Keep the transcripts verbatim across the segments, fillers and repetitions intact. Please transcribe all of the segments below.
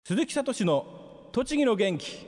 鈴木聡の栃木の元気。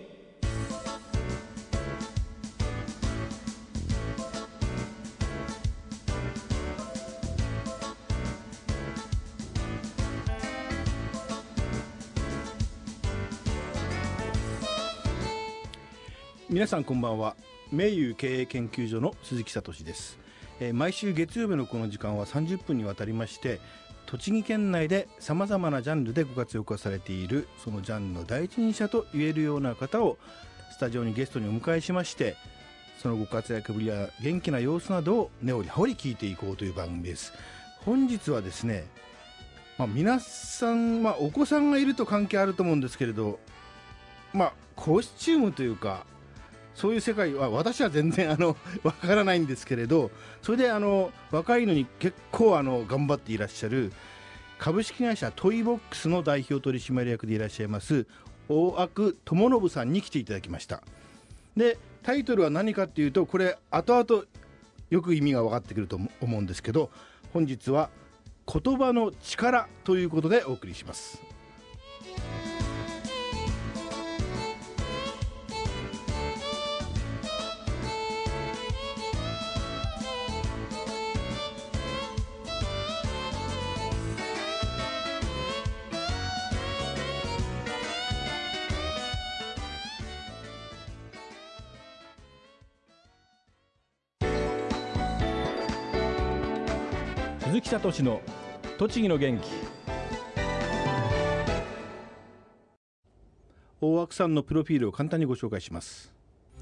皆さんこんばんは。名優経営研究所の鈴木聡です。えー、毎週月曜日のこの時間はさんじゅっぷんにわたりまして、栃木県内でさまざまなジャンルでご活躍されているそのジャンルの第一人者と言えるような方をスタジオにゲストにお迎えしまして、そのご活躍ぶりや元気な様子などを根掘り葉掘り聞いていこうという番組です。本日はですね、まあ、皆さん、まあ、お子さんがいると関係あると思うんですけれど、まあ、コスチュームというかそういう世界は私は全然あのわからないんですけれど、それであの若いのに結構あの頑張っていらっしゃる株式会社トイボックスの代表取締役でいらっしゃいます大阿久智信さんに来ていただきました。でタイトルは何かっていうと、これ後々よく意味が分かってくると思うんですけど、本日は言葉の力ということでお送りします。鈴木聡の栃木の元気。大阿久さんのプロフィールを簡単にご紹介します。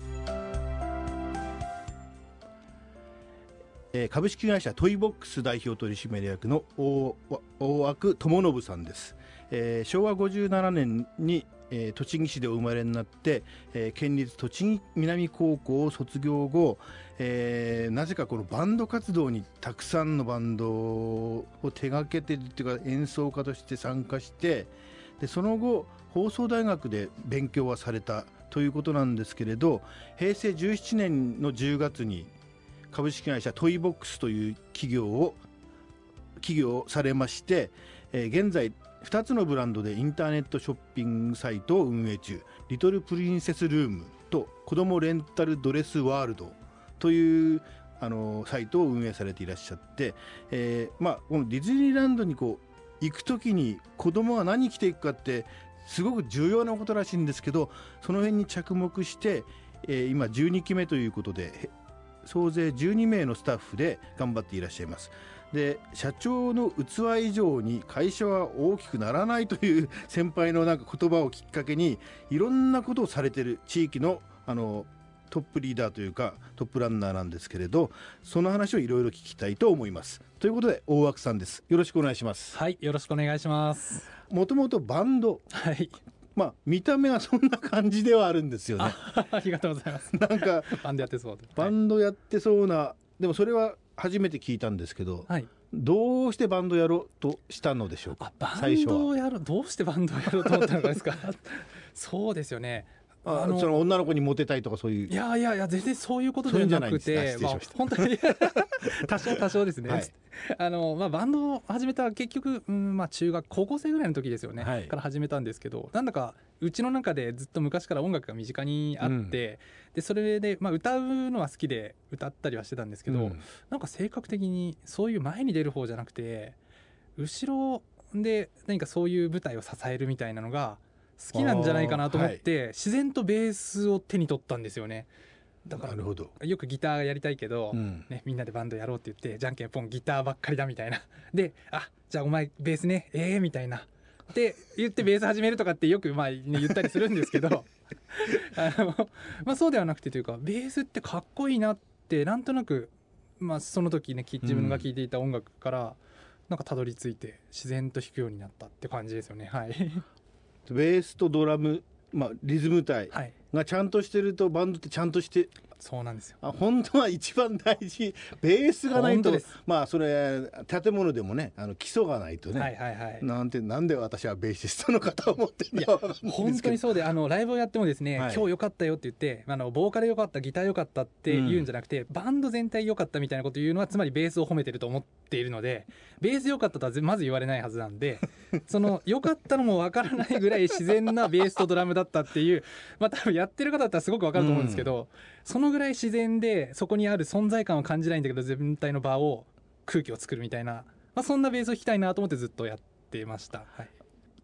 えー、株式会社トイボックス代表取締役の大阿久智信さんです。えー、しょうわごじゅうななねんに、えー、栃木市でお生まれになって、えー、県立栃木南高校を卒業後、えー、なぜかこのバンド活動にたくさんのバンドを手掛けてるっていうか、演奏家として参加して、でその後放送大学で勉強はされたということなんですけれど、へいせいじゅうななねんのじゅうがつに株式会社トイボックスという企業を起業されまして、えー、現在ふたつのブランドでインターネットショッピングサイトを運営中、リトルプリンセスルームと子どもレンタルドレスワールドというあのサイトを運営されていらっしゃって、えーまあ、このディズニーランドにこう行くときに子どもが何着ていくかってすごく重要なことらしいんですけど、その辺に着目して、えー、今じゅうにきめということで総勢じゅうにめいのスタッフで頑張っていらっしゃいます。で社長の器以上に会社は大きくならないという先輩のなんか言葉をきっかけにいろんなことをされている地域のあのトップリーダーというかトップランナーなんですけれど、その話をいろいろ聞きたいと思います。ということで大阿久さんです。よろしくお願いします。 はい、よろしくお願いします。 もともとバンド、 はい、 まあ見た目はそんな感じではあるんですよね。 あ, ありがとうございます。 なんかバンドやってそうで、 バンドやってそうな、でもそれは初めて聞いたんですけど、はい、どうしてバンドやろうとしたのでしょうか。 あバンドをやろう、どうしてバンドをやろうと思ったのかですか。そうですよね。 あのその女の子にモテたいとかそういう、 いやいやいや全然そういうことじゃなくて、まあ、本当に多少多少ですね、はい、あのまあ、バンドを始めた結局、うんまあ、中学高校生ぐらいの時ですよね、はい、から始めたんですけど、なんだかうちの中でずっと昔から音楽が身近にあって、うん、でそれで、まあ、歌うのは好きで歌ったりはしてたんですけど、うん、なんか性格的にそういう前に出る方じゃなくて後ろで何かそういう舞台を支えるみたいなのが好きなんじゃないかなと思って、はい、自然とベースを手に取ったんですよね。だからなるほど、 よくギターやりたいけど、うんね、みんなでバンドやろうって言ってじゃんけんポンギターばっかりだみたいなで、あじゃあお前ベースねえーみたいなって言ってベース始めるとかってよくまあ、ね、言ったりするんですけどあの、まあ、そうではなくてというかベースってかっこいいなってなんとなく、まあ、その時ね自分が聴いていた音楽からなんかたどり着いて自然と弾くようになったって感じですよね。はいベースとドラム、まあ、リズム体がちゃんとしてるとバンドってちゃんとして、 そうなんですよ。 あ本当は一番大事、ベースがないと、まあそれ建物でもねあの基礎がないとね、はいはいはい、なんてなんで私はベーシストの方を持ってるのか分かんないですけど、 本当にそうで、あのライブをやってもですね、はい、今日良かったよって言ってあのボーカル良かったギター良かったって言うんじゃなくて、うん、バンド全体良かったみたいなこと言うのはつまりベースを褒めてると思っているので、 ベース良かったとはまず言われないはずなんでその良かったのも分からないぐらい自然なベースとドラムだったっていうまあ多分やってる方だったらすごく分かると思うんですけど、うん、そのぐらい自然でそこにある存在感を感じないんだけど全体の場を空気を作るみたいな、まあ、そんなベースを弾きたいなと思ってずっとやってました、はい、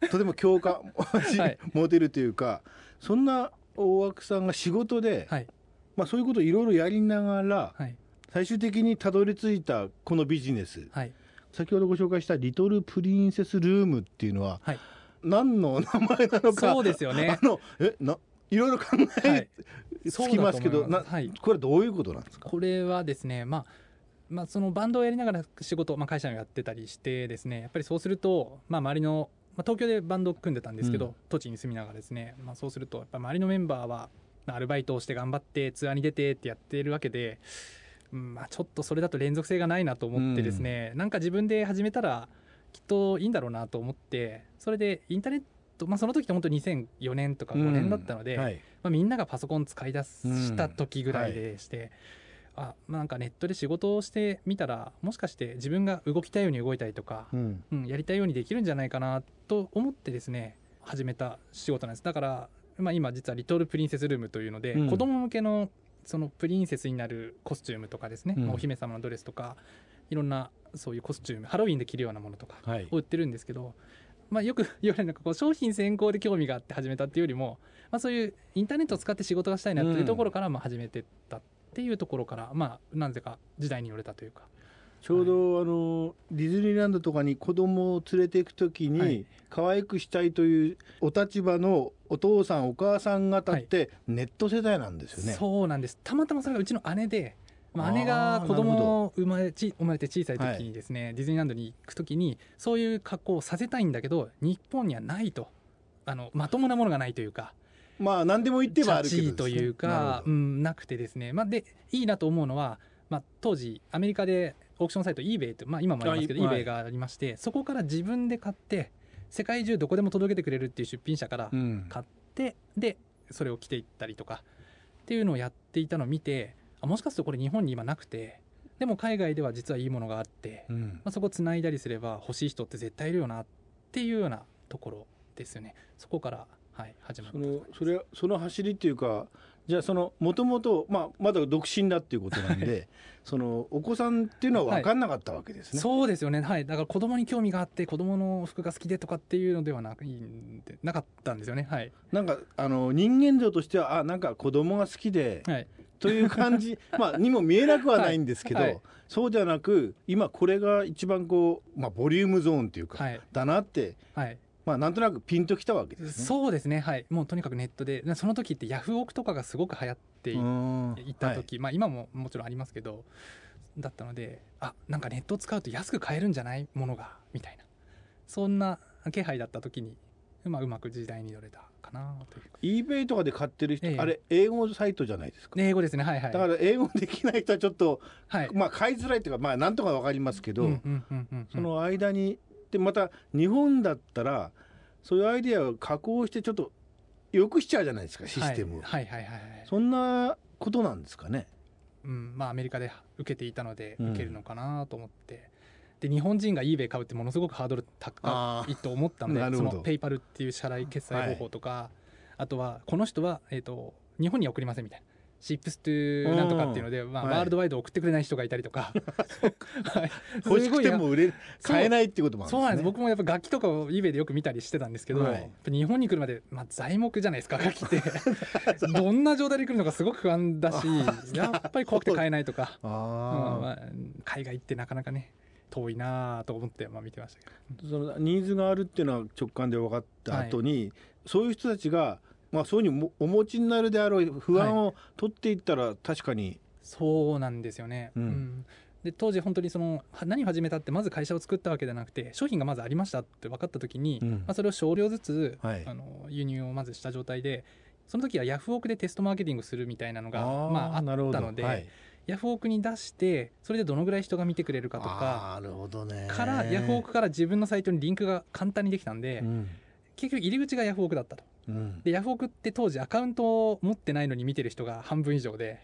とても共感持てるというか、そんな大枠さんが仕事で、はい、まあ、そういうことをいろいろやりながら、はい、最終的にたどり着いたこのビジネス、はい、先ほどご紹介したリトルプリンセスルームっていうのは、はい、何の名前なのか、 そうですよね、 あのえないろいろ考え、はい、つきますけど、な、はい、これはどういうことなんですか？ これはですね、まあまあ、そのバンドをやりながら仕事、まあ、会社をやってたりしてですね、やっぱりそうすると、まあ、周りの、まあ、東京でバンドを組んでたんですけど、うん、栃木に住みながらですね、まあ、そうするとやっぱ周りのメンバーはアルバイトをして頑張ってツアーに出てってやってるわけで、うんまあ、ちょっとそれだと連続性がないなと思ってですね、うん、なんか自分で始めたらきっといいんだろうなと思って、それでインターネット、まあ、その時って本当ににせんよねんとかごねんだったので、うんはいまあ、みんながパソコン使い出した時ぐらいでして、うんはいあまあ、なんかネットで仕事をしてみたらもしかして自分が動きたいように動いたりとか、うんうん、やりたいようにできるんじゃないかなと思ってですね始めた仕事なんです。だから、まあ、今実はリトルプリンセスルームというので、うん、子供向けのそのプリンセスになるコスチュームとかですね、うんまあ、お姫様のドレスとかいろんなそういうコスチュームハロウィンで着るようなものとかを売ってるんですけど、はいまあ、よく言われるのがこう商品先行で興味があって始めたっていうよりも、まあ、そういうインターネットを使って仕事がしたいなっていうところからまあ始めてったっていうところから、まあ、なぜか時代に乗れたというか、 ちょうど、はい、あのディズニーランドとかに子供を連れていくときに、はい、可愛くしたいというお立場のお父さんお母さん方ってネット世代なんですよね、 はい、そうなんです。たまたまそれがうちの姉で、まあ、姉が子供を生まれち生まれて小さい時にですね、はい、ディズニーランドに行く時にそういう格好をさせたいんだけど日本にはないと、あのまともなものがないというか、 まあ何でも言ってはあるけどですね、 というか な,、うん、なくてですね、まあ、でいいなと思うのは、まあ、当時アメリカでオークションサイト eBay と、まあ、今もありますけど eBay がありまして、はい、そこから自分で買って世界中どこでも届けてくれるっていう出品者から買って、うん、でそれを着ていったりとかっていうのをやっていたのを見て、あもしかするとこれ日本に今なくてでも海外では実はいいものがあって、うんまあ、そこをつないだりすれば欲しい人って絶対いるよなっていうようなところですよね。そこからはい、始まったそのそれその走りっていうか、じゃあそのもともとまだ独身だっていうことなんでそのお子さんっていうのは分かんなかったわけですね、 はい、そうですよね、はい、だから子供に興味があって子供の服が好きでとかっていうのではなくなかったんですよね、はい、 なんかあの人間像としてはあなんか子供が好きで、はい、という感じまあにも見えなくはないんですけど、はいはい、そうじゃなく今これが一番こう、まあ、ボリュームゾーンっていうか、はい、だなって、はいまあ、なんとなくピンときたわけですね。そうですね、はい、もうとにかくネットでその時ってヤフオクとかがすごく流行っていた時、はいまあ、今ももちろんありますけどだったので、あなんかネットを使うと安く買えるんじゃないものがみたいな、そんな気配だった時に、まあ、うまく時代に乗れたかなというか。 eBay とかで買ってる人、ええ、あれ英語サイトじゃないですか。 英語ですね、はいはい、 だから英語できない人はちょっと、はいまあ、買いづらいというか、まあ、なんとか分かりますけど、その間にでまた日本だったらそういうアイデアを加工してちょっと良くしちゃうじゃないですかシステムを、はいはいはいはい、そんなことなんですかね。 うんまあ、アメリカで受けていたので受けるのかなと思って、うん、で日本人が eBay 買うってものすごくハードル高いと思ったのでそのペイパルっていう支払い決済方法とか、はい、あとはこの人は、えーと、日本には送りませんみたいなシップストゥなんとかっていうので、まあ、ワールドワイド送ってくれない人がいたりとか、 はい、欲しくても売れ買えないっていうこともあるんですね。 そうなんです。僕もやっぱ楽器とかを eBay でよく見たりしてたんですけど、はい、日本に来るまで、まあ、材木じゃないですか楽器ってどんな状態で来るのかすごく不安だしやっぱり怖くて買えないとかあ、うんまあ、海外ってなかなかね遠いなと思って、まあ、見てましたけど、 そのニーズがあるっていうのは直感で分かった後に、はい、そういう人たちがまあ、そういうふうにお持ちになるであろう不安を取っていったら確かに、はい、 そうなんですよね、うんうん、で当時本当にその何を始めたってまず会社を作ったわけじゃなくて商品がまずありましたって分かった時に、うんまあ、それを少量ずつ、はい、あの輸入をまずした状態でその時はヤフオクでテストマーケティングするみたいなのがあ,、まあ、あったので、はい、ヤフオクに出してそれでどのぐらい人が見てくれるかとかなるほど、ね、 からヤフオクから自分のサイトにリンクが簡単にできたんで、うん、結局入り口がヤフオクだったと。うん、でヤフオクって当時アカウントを持ってないのに見てる人が半分以上で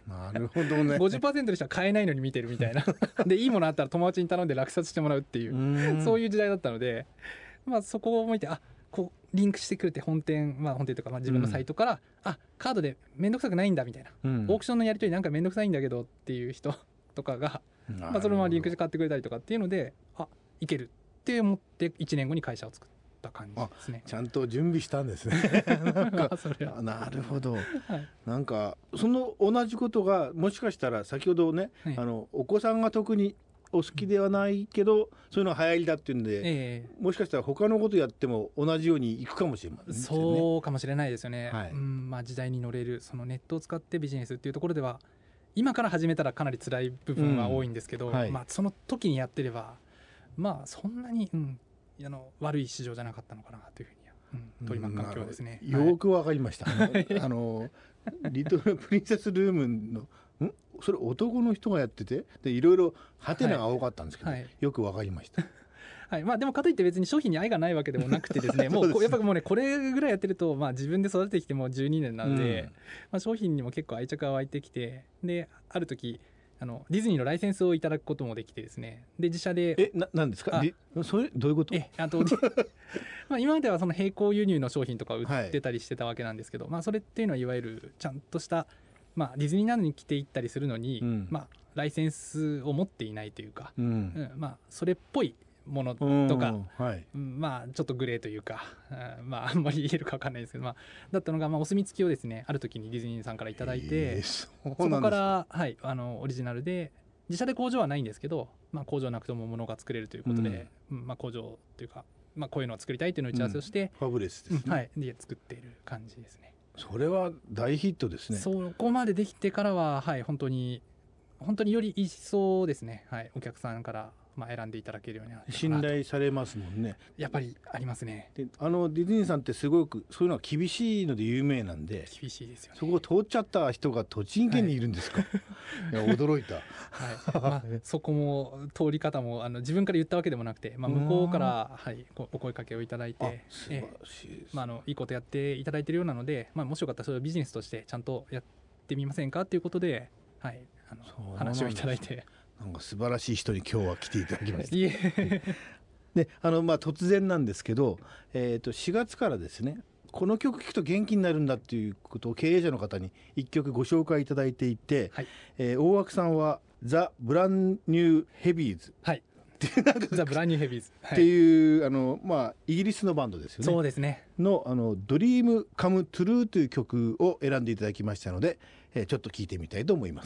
なるほどね。 ごじゅっパーセント でしたら買えないのに見てるみたいなでいいものあったら友達に頼んで落札してもらうっていううそういう時代だったので、まあ、そこを見てあこうリンクしてくれて本店、まあ、本店とかまあ自分のサイトから、うん、あカードで面倒くさくないんだみたいな、うん、オークションのやり取りなんか面倒くさいんだけどっていう人とかが、まあ、そのままリンクして買ってくれたりとかっていうのであいけるって思っていちねんごに会社を作った感じですね。 ちゃんと準備したんですねなんかそれはなるほど、はい、なんかその同じことがもしかしたら先ほどね、はい、あのお子さんが特にお好きではないけど、うん、そういうのが流行りだっていうんで、えー、もしかしたら他のことやっても同じようにいくかもしれませんね。 そうかもしれないですよね、はい、うんまあ、時代に乗れるそのネットを使ってビジネスっていうところでは今から始めたらかなり辛い部分は多いんですけど、うんはい、まあ、その時にやってればまあそんなに、うん、あの悪い市場じゃなかったのかなというふうに、うん、取り巻く環境ですね、 うん、よくわかりました、はい、あのリトルプリンセスルームのんそれ男の人がやっててでいろいろハテナが多かったんですけど、はいはい、よくわかりましたはい、まあ、でもかといって別に商品に愛がないわけでもなくてですねもうやっぱもうねこれぐらいやってると、まあ、自分で育ててきてもうじゅうにねんなので、うんまあ、商品にも結構愛着が湧いてきてである時あのディズニーのライセンスをいただくこともできてですねで自社でえななんですかそれどういうことえあとまあ今まではその並行輸入の商品とか売ってたりしてたわけなんですけど、はいまあ、それっていうのはいわゆるちゃんとしたまあ、ディズニーなどに着ていったりするのに、うんまあ、ライセンスを持っていないというか、うんうんまあ、それっぽいものとか、はいまあ、ちょっとグレーというか、うんまあ、あんまり言えるか分かんないですけど、まあ、だったのが、まあ、お墨付きをですねある時にディズニーさんからいただいて、えー、そ, そこから、はい、あのオリジナルで自社で工場はないんですけど、まあ、工場なくても物が作れるということで、うんまあ、工場というか、まあ、こういうのを作りたいというのを打ち合わせをして、 うん、ファブレスですね、 うんはい、で作っている感じですね。 それは大ヒットですね。 そこまでできてからは、はい、本当に本当により一層ですね、はい、お客さんからまあ選んでいただけるようになって信頼されますもんね。 やっぱりありますね。 であのディズニーさんってすごくそういうのは厳しいので有名なんで厳しいですよね。 そこを通っちゃった人が栃木県にいるんですか、はい、いや驚いた、 はいまあ、そこも通り方もあの自分から言ったわけでもなくて、まあ、向こうから、はい、お声かけをいただいて素晴らしいです、 まあ、あのいいことやっていただいているようなので、まあ、もしよかったらそれをビジネスとしてちゃんとやってみませんかということで、はい、あの話をいただいてなんか素晴らしい人に今日は来ていただきましたいえであの、まあ、突然なんですけど、えー、としがつからですねこの曲聴くと元気になるんだっていうことを経営者の方にいっきょくご紹介いただいていて、はいえー、大枠さんはザ・ブランニューヘビーズ、 はいザ・ブランニューヘビーズっていう、はい、あのまあ、イギリスのバンドですよね。 そうですねのあのドリームカムトゥルーという曲を選んでいただきましたので、えー、ちょっと聴いてみたいと思います。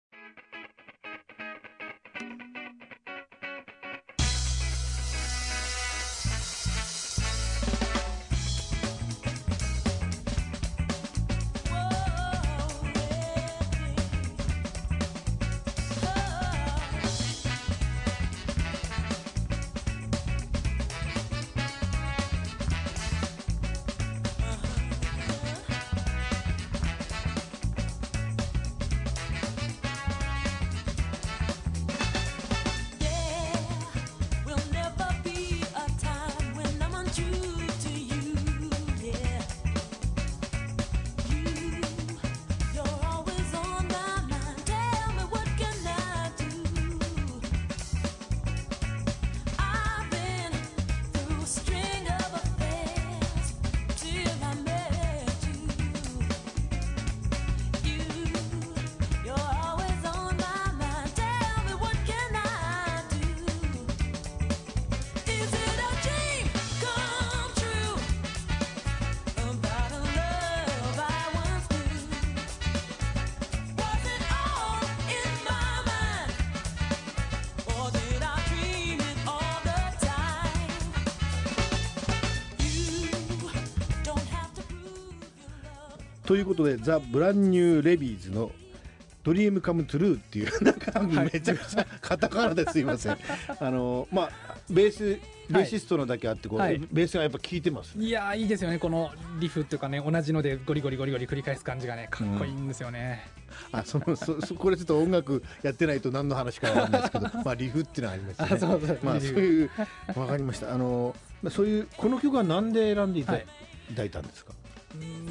ということでザ・ブランニューレビーズのドリームカムトゥルーっていうなんかめちゃくちゃカタカナですいませんあのまあベースベーシストのだけあってこう、はい、ベースがやっぱ効いてます、ね、 いやいいですよねこのリフっていうかね同じのでゴリゴリゴリゴリ繰り返す感じがねかっこいいんですよね、 うん、あそのそそこれちょっと音楽やってないと何の話かわかんないですけどまあリフっていうのはありましたね。あそうそう、まあ、そういうわかりました。あのそういうこの曲は何で選んでいただいたんですか。 はい、うーん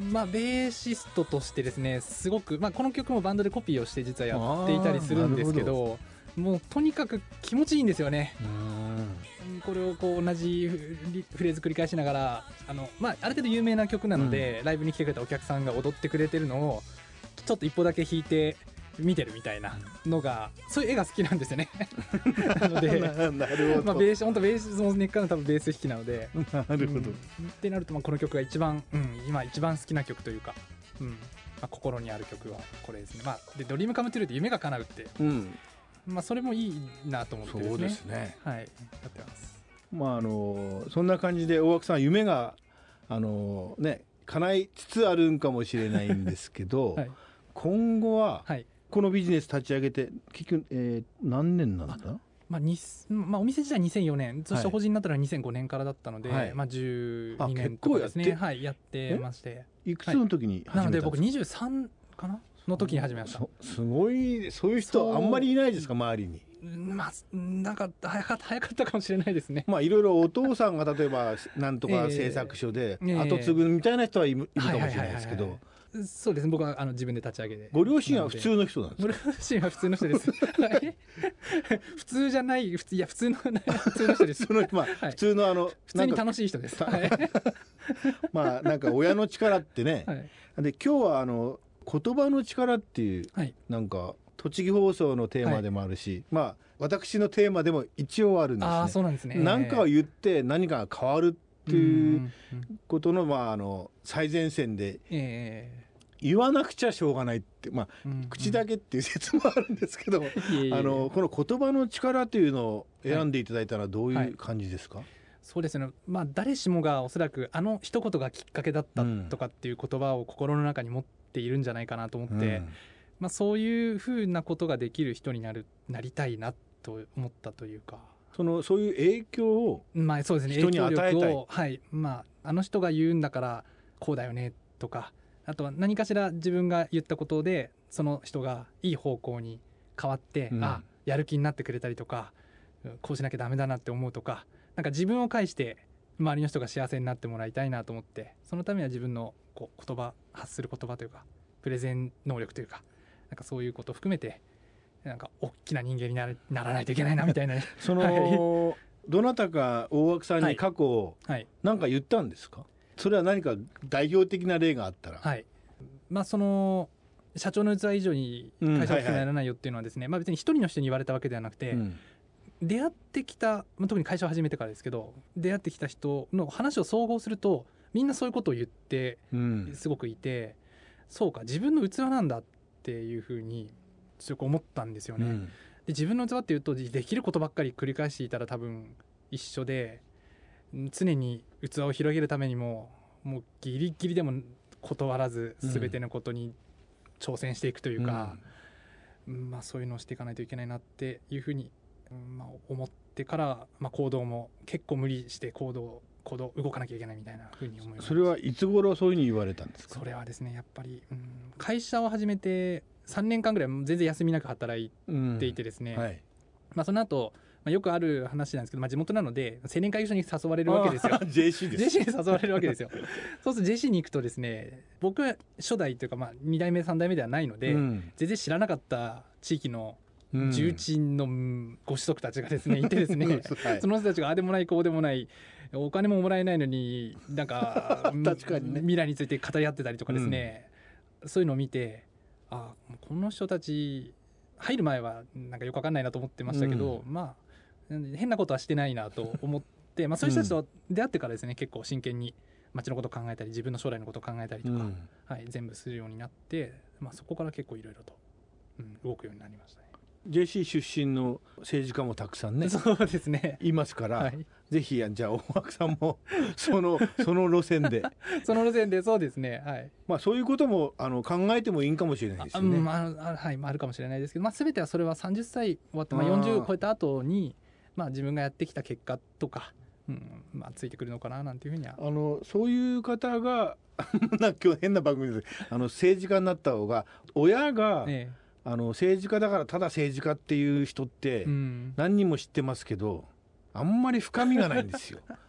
まあ、ベーシストとしてですねすごく、まあ、この曲もバンドでコピーをして実はやっていたりするんですけど、もうとにかく気持ちいいんですよね。これをこう同じフレーズ繰り返しながらあの、まあ、ある程度有名な曲なので、うん、ライブに来てくれたお客さんが踊ってくれてるのをちょっと一歩だけ弾いて見てるみたいなのが、そういう絵が好きなんですよねなのでなるほど、 まあ、ベース本当ベースの根っからの多分ベース弾きなのでなるほど、うん、 ってなるとまあこの曲が一番、うん、今一番好きな曲というか、うんまあ、心にある曲はこれですね。まあ、でドリームカムトゥルーって夢が叶うって、うんまあ、それもいいなと思ってですね。 そうですね、 はい、やってます。 まああのそんな感じで大涌さん夢があのね叶いつつあるんかもしれないんですけど、はい、今後はこのビジネス立ち上げて結局、えー、何年なんだ？ まあにまあ、お店自体にせんよねん、そして法人になったのはにせんごねんからだったので、はいまあ、じゅうにねんとかですね、はい、やってまして。 いくつの時に始めたんですか？ なので僕にじゅうさんかなの時に始めました。 すごい、そういう人あんまりいないですか周りに？ まあ、なんか早かった早かったかもしれないですね。 まあいろいろお父さんが例えばなんとか製作所で後継ぐみたいな人はいるかもしれないですけど、 そうですね、僕はあの自分で立ち上げで。 ご両親は普通の人なんですか？ ご両親は普通の人です普通じゃない普通いや普通の普通の人ですその、まあはい、普通のあの普通に楽しい人ですまあなんか親の力ってね、はい、で今日はあの言葉の力っていう、はい、なんか栃木放送のテーマでもあるし、はい、まあ私のテーマでも一応あるんですね。 あ、そうなんですね。 何かを言って何かが変わるっていうことの、まあ、あの最前線で言わなくちゃしょうがないって、まあ、口だけっていう説もあるんですけど、あのこの言葉の力というのを選んでいただいたのはどういう感じですか？はいはい、 そうですね、まあ、誰しもがおそらくあの一言がきっかけだったとかっていう言葉を心の中に持っているんじゃないかなと思って、うんまあ、そういうふうなことができる人になるなりたいなと思ったというか、 そのそういう影響を人に与えたい、まあそうはいまあ、あの人が言うんだからこうだよねとか、あとは何かしら自分が言ったことでその人がいい方向に変わって、うん、あやる気になってくれたりとか、こうしなきゃダメだなって思うとか、なんか自分を介して周りの人が幸せになってもらいたいなと思って、そのためには自分のこう言葉発する言葉というかプレゼン能力というか、なんかそういうことを含めてなんか大きな人間になるならないといけないなみたいなその、はい、どなたか大涌さんに過去何か言ったんですか？はいはい、それは何か代表的な例があったら。 はい、まあ、その社長の器以上に会社大きくならないよっていうのはですね、うんはいはい、まあ、別に一人の人に言われたわけではなくて、うん、出会ってきた、まあ、特に会社を始めてからですけど、出会ってきた人の話を総合するとみんなそういうことを言ってすごくいて、うん、そうか自分の器なんだっていうふうに強く思ったんですよね。うん、で自分の器っていうとできることばっかり繰り返していたら多分一緒で、常に器を広げるためにももうギリギリでも断らず全てのことに挑戦していくというか、うん、まあ、そういうのをしていかないといけないなっていうふうに、まあ、思ってから、まあ、行動も結構無理して行動行動動かなきゃいけないみたいなふうに思います。 それはいつ頃そういうふうに言われたんですか？ それはですねやっぱり、うん、会社を始めてさんねんかんぐらい全然休みなく働いていてですね、うんはいまあ、その後、まあ、よくある話なんですけど、まあ、地元なので青年会議所に誘われるわけですよ。 ジェーシー です。 ジェーシー に誘われるわけですよそうすると ジェーシー に行くとですね、僕は初代というか、まあ、に代目さん代目ではないので、うん、全然知らなかった地域の重鎮のご子息たちがですねいてですね、はい、その人たちがああでもないこうでもないお金ももらえないのになんか確かに、ね、 未来について語り合ってたりとかですね、うん、そういうのを見て、あこの人たち入る前はなんかよく分かんないなと思ってましたけど、うん、まあ変なことはしてないなと思って、まあ、そういう人たちと出会ってからですね、結構真剣に街のことを考えたり自分の将来のことを考えたりとか、うんはい、全部するようになって、まあ、そこから結構いろいろと、うん、動くようになりましたね。 ジェーシー 出身の政治家もたくさんねそうですねいますから、はい、ぜひじゃあ大涌さんもそのその路線でその路線でそうですね、はいまあ、そういうこともあの考えてもいいかもしれないですよね。 あ、まあはいまあ、あるかもしれないですけど、まあ、全てはそれはさんじゅっさい終わって、まあ、よんじゅう超えた後にまあ自分がやってきた結果とか、うんまあ、ついてくるのかななんていうふうにはあのそういう方がなんか今日変な番組であの政治家になった方が親が、ええあの政治家だからただ政治家っていう人って何人も知ってますけど、うん、あんまり深みがないんですよ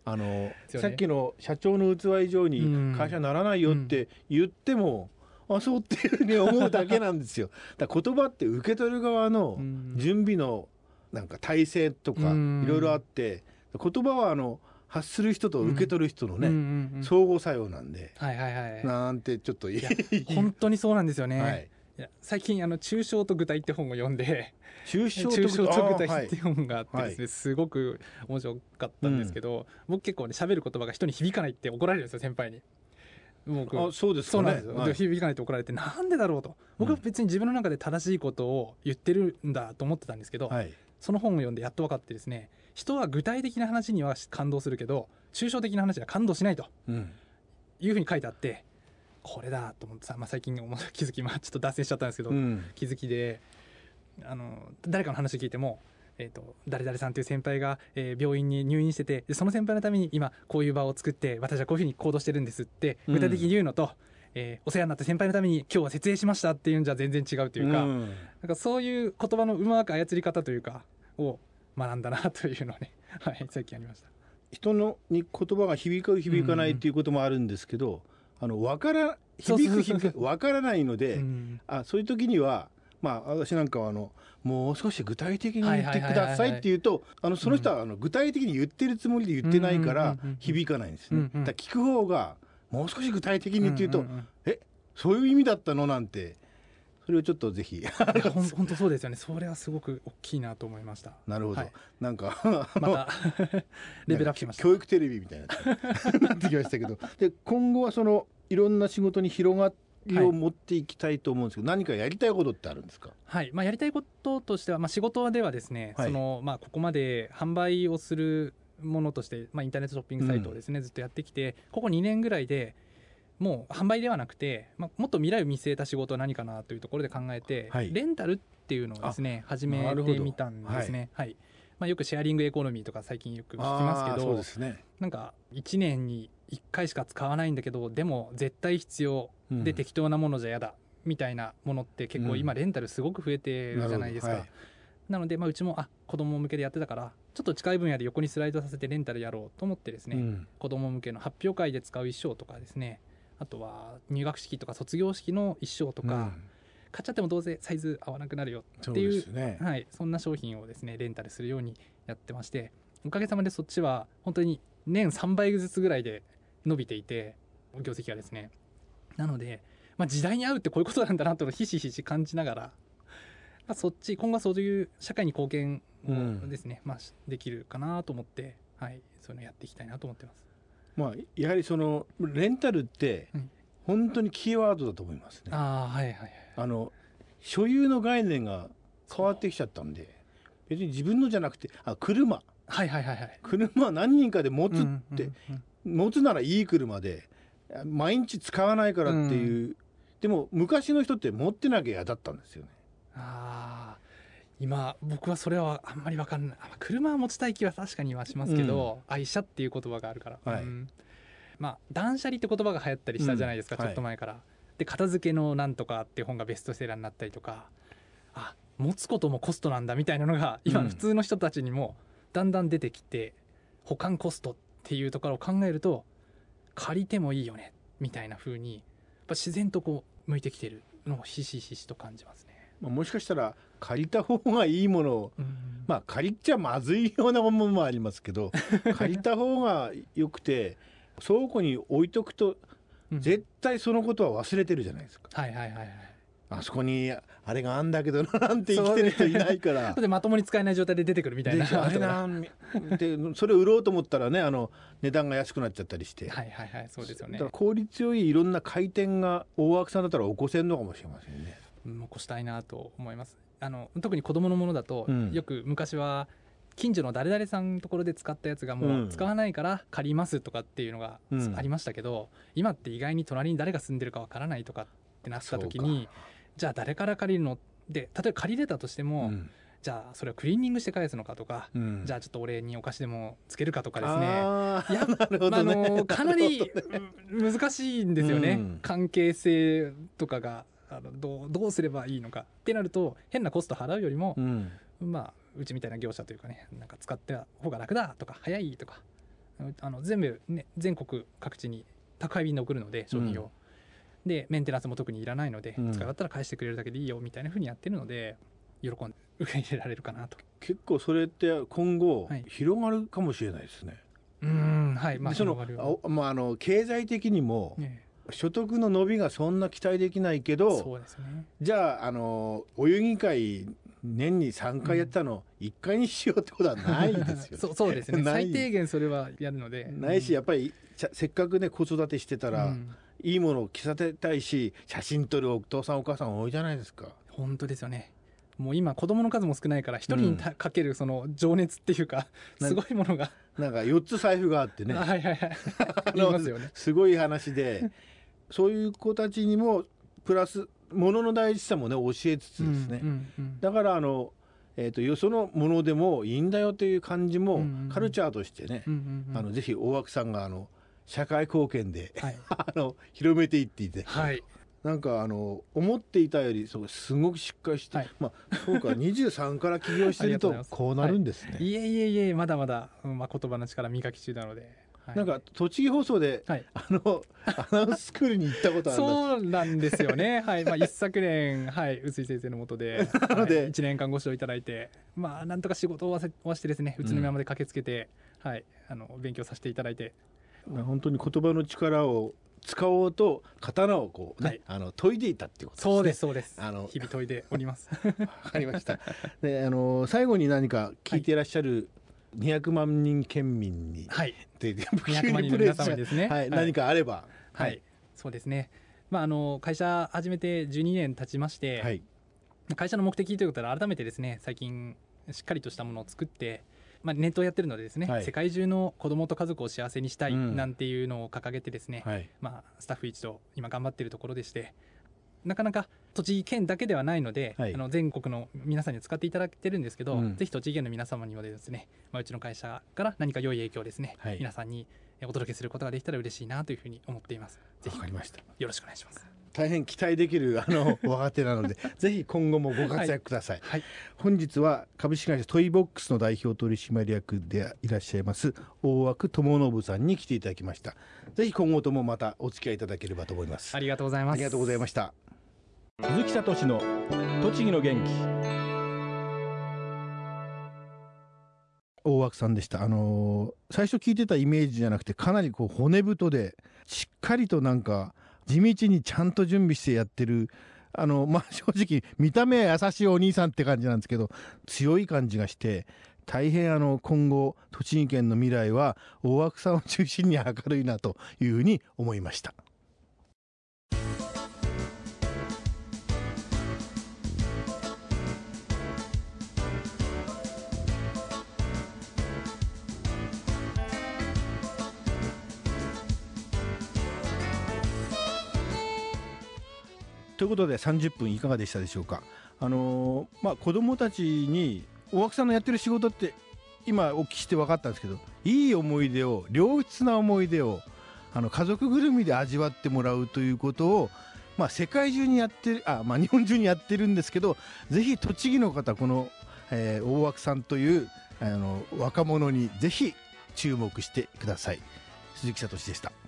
あの、ね、さっきの社長の器以上に会社にならないよって言っても、うん、あそうっていうふうに思うだけなんですよ。だから言葉って受け取る側の準備のなんか体制とかいろいろあって、言葉はあの発する人と受け取る人のね、うんうんうんうん、相互作用なんで、 はいはいはい、 なんてちょっといや本当にそうなんですよね、 はい、 いや最近あの抽象と具体って本を読んで抽象と具体って本があってですね、はい、すごく面白かったんですけど、うん、僕結構ね喋る言葉が人に響かないって怒られるんですよ先輩に。僕あそうですかね、 そうなんですよ、はい、響かないと怒られてなんでだろうと、僕は別に自分の中で正しいことを言ってるんだと思ってたんですけど、はい、その本を読んでやっと分かってですね、人は具体的な話には感動するけど抽象的な話には感動しないと、うん、いうふうに書いてあって、これだと思ってさ、まあ、最近気づき、まあ、ちょっと脱線しちゃったんですけど、うん、気づきであの誰かの話を聞いても、えーと、誰々さんという先輩が、えー、病院に入院してて、でその先輩のために今こういう場を作って私はこういうふうに行動してるんですって具体的に言うのと、うんえー、お世話になった先輩のために今日は設営しましたっていうんじゃ全然違うというか、うん、なんかそういう言葉のうまく操り方というかを学んだなというのをね、はい、最近ありました。 人のに言葉が響く響かないっていうこともあるんですけど、うんうん、あの分から響く響く分からないので、うん、あそういう時にはまあ私なんかはあのもう少し具体的に言ってくださいって言うと、あのその人はあの具体的に言ってるつもりで言ってないから響かないんですね。だから聞く方がもう少し具体的にって言うと、うんうんうん、えそういう意味だったのなんて、それをちょっとぜひ本当そうですよね。それはすごく大きいなと思いました。 なるほど、はい、なんかまたレベルアップしました。 教育テレビみたいななってきましたけどで今後はそのいろんな仕事に広がりを持っていきたいと思うんですけど、はい、何かやりたいことってあるんですか？ はい、まあ、やりたいこととしては、まあ、仕事ではですね、はい、そのまあ、ここまで販売をするものとして、まあ、インターネットショッピングサイトをですね、うん、ずっとやってきて、ここにねんぐらいでもう販売ではなくて、まあ、もっと未来を見据えた仕事は何かなというところで考えて、はい、レンタルっていうのをですね始めてみたんですね。はい、まあ、よくシェアリングエコノミーとか最近よく聞きますけど、 そうですね、 なんかいちねんにいっかいしか使わないんだけどでも絶対必要で適当なものじゃやだみたいなものって結構今レンタルすごく増えてるじゃないですか。うん、はい、なのでまあうちもあ子供向けでやってたからちょっと近い分野で横にスライドさせてレンタルやろうと思ってですね、うん、子供向けの発表会で使う衣装とかですね、あとは入学式とか卒業式の衣装とか、うん、買っちゃってもどうせサイズ合わなくなるよっていう、 そうですね、はい、そんな商品をですねレンタルするようにやってまして、おかげさまでそっちは本当に年さんばいずつぐらいで伸びていて業績がですね、なので、まあ、時代に合うってこういうことなんだなとひしひし感じながら、まあ、そっち今後はそういう社会に貢献をですね、うん、まあ、できるかなと思って、はい、そういうのをやっていきたいなと思ってます。 まあ、やはりそのレンタルって本当にキーワードだと思いますね。 あ、はいはいはい、あの所有の概念が変わってきちゃったんで、別に自分のじゃなくてあ車、 はいはいはいはい、 車は何人かで持つって、うんうんうん、持つならいい車で毎日使わないからっていう、うん、でも昔の人って持ってなきゃ嫌だったんですよね。 あ、今僕はそれはあんまり分かんない。車は持ちたい気は確かにはしますけど、うん、愛車っていう言葉があるから、はい、うん、まあ、断捨離って言葉が流行ったりしたじゃないですか、うん、ちょっと前から、はい、で片付けのなんとかっていう本がベストセラーになったりとか、あ、持つこともコストなんだみたいなのが今の普通の人たちにもだんだん出てきて、うん、保管コストっていうところを考えると借りてもいいよねみたいな風にやっぱ自然とこう向いてきてるのをひしひしと感じますね。 まあ、もしかしたら借りた方がいいものを、うん、まあ借りちゃまずいようなものもありますけど借りた方がよくて倉庫に置いとくと絶対そのことは忘れてるじゃないですか。 うん、はいはいはいはい、 あそこにあれがあんだけどなんて生きてる人いないからでまともに使えない状態で出てくるみたいなあれなんでそれを売ろうと思ったらね、あの値段が安くなっちゃったりして、 はいはいはい、そうですよね。 だから効率よいいろんな回転が大枠さんだったら起こせるのかもしれませんね。 起こしたいなと思います。あの特に子供のものだと、うん、よく昔は近所の誰々さんのところで使ったやつがもう使わないから借りますとかっていうのがありましたけど、うん、今って意外に隣に誰が住んでるかわからないとかってなった時に、じゃあ誰から借りるので、例えば借りれたとしても、うん、じゃあそれをクリーニングして返すのかとか、うん、じゃあちょっとお礼にお菓子でもつけるかとかですね、 あいやなるほどね、 あのかなり難しいんですよね、うん、関係性とかがあのどう、どうすればいいのかってなると変なコスト払うよりも、うん、まあうちみたいな業者というかね、なんか使った方が楽だとか早いとかあの全部、ね、全国各地に宅配便で送るので商品を、うん、でメンテナンスも特にいらないので、うん、使い終わったら返してくれるだけでいいよみたいな風にやってるので喜んで受け入れられるかなと。 結構それって今後広がるかもしれないですね。 はい、うんはいまあ、 そのあ、まあ、あの経済的にも、ね、所得の伸びがそんな期待できないけど、 そうですね、 じゃあ、あのお遊戯会年にさんかいやったのいっかいにしようってことはないですよね。 そう、そうですね最低限それはやるのでないし、やっぱりせっかくね子育てしてたら、うん、いいものを着させたいし写真撮るお父さんお母さん多いじゃないですか。 本当ですよね。もう今子供の数も少ないから一人にかけるその情熱っていうか、うん、すごいものがなんかよっつ財布があってねはいはいはい言いますよね。 すごい話でそういう子たちにもプラス物の大事さもね教えつつですね、うんうんうん、だからあの、えー、とよそのものでもいいんだよという感じもカルチャーとしてね、うんうんうん、あのぜひ大涌さんがあの社会貢献で、はい、あの広めていっていて、はい、なんかあの思っていたよりそうすごくしっかりして、はい、まあそうかにじゅうさんから起業してるとこうなるんですね。 はい、いえいえいえまだまだ、まあ、言葉の力磨き中なので、 はい、なんか栃木放送で、はい、あのアナウンススクールに行ったことあるんそうなんですよね。はいまあ一昨年はい臼井先生の下でなので、はい、いちねんかんご指導いただいてまあなんとか仕事を終わしてですね宇都宮まで駆けつけて、うん、はいあの勉強させていただいて本当に言葉の力を使おうと刀をこうね、はい、あの研いでいたっていうことですね。 そうですそうです。あの日々研いでおります。 わかりました。であの最後に何か聞いていらっしゃるにひゃくまんにん県民に、 はい、 でにひゃくまんにんの皆様にですね、 はい、何かあれば、 はい、はい、そうですね。まああの会社始めてじゅうにねん経ちまして、はい、会社の目的ということで改めてですね最近しっかりとしたものを作って。まあ、ネットをやってるのでですね、はい、世界中の子どもと家族を幸せにしたいなんていうのを掲げてですね、うんはいまあ、スタッフ一同今頑張っているところでしてなかなか栃木県だけではないので、はい、あの全国の皆さんに使っていただいてるんですけど、うん、ぜひ栃木県の皆様にもですね、まあ、うちの会社から何か良い影響をですね、はい、皆さんにお届けすることができたら嬉しいなというふうに思っています。ぜひわかりました。 よろしくお願いします。 大変期待できるあの若手なのでぜひ今後もご活躍ください、はいはい、本日は株式会社トイボックスの代表取締役でいらっしゃいます大涌智信さんに来ていただきました。ぜひ今後ともまたお付き合いいただければと思います。 ありがとうございます。 ありがとうございました。鈴木聡の栃木の元気。大涌さんでした。あのー、最初聞いてたイメージじゃなくてかなりこう骨太でしっかりとなんか地道にちゃんと準備してやってるあの、まあ、正直見た目は優しいお兄さんって感じなんですけど強い感じがして大変あの今後栃木県の未来は大涌さんを中心に明るいなというふうに思いました。ということでさんじゅっぷんいかがでしたでしょうか。あのーまあ、子どもたちに大涌さんのやってる仕事って今お聞きして分かったんですけどいい思い出を良質な思い出をあの家族ぐるみで味わってもらうということを、まあ、世界中にやってあ、まあ、日本中にやってるんですけどぜひ栃木の方この、えー、大涌さんというあの若者にぜひ注目してください。鈴木聡でした。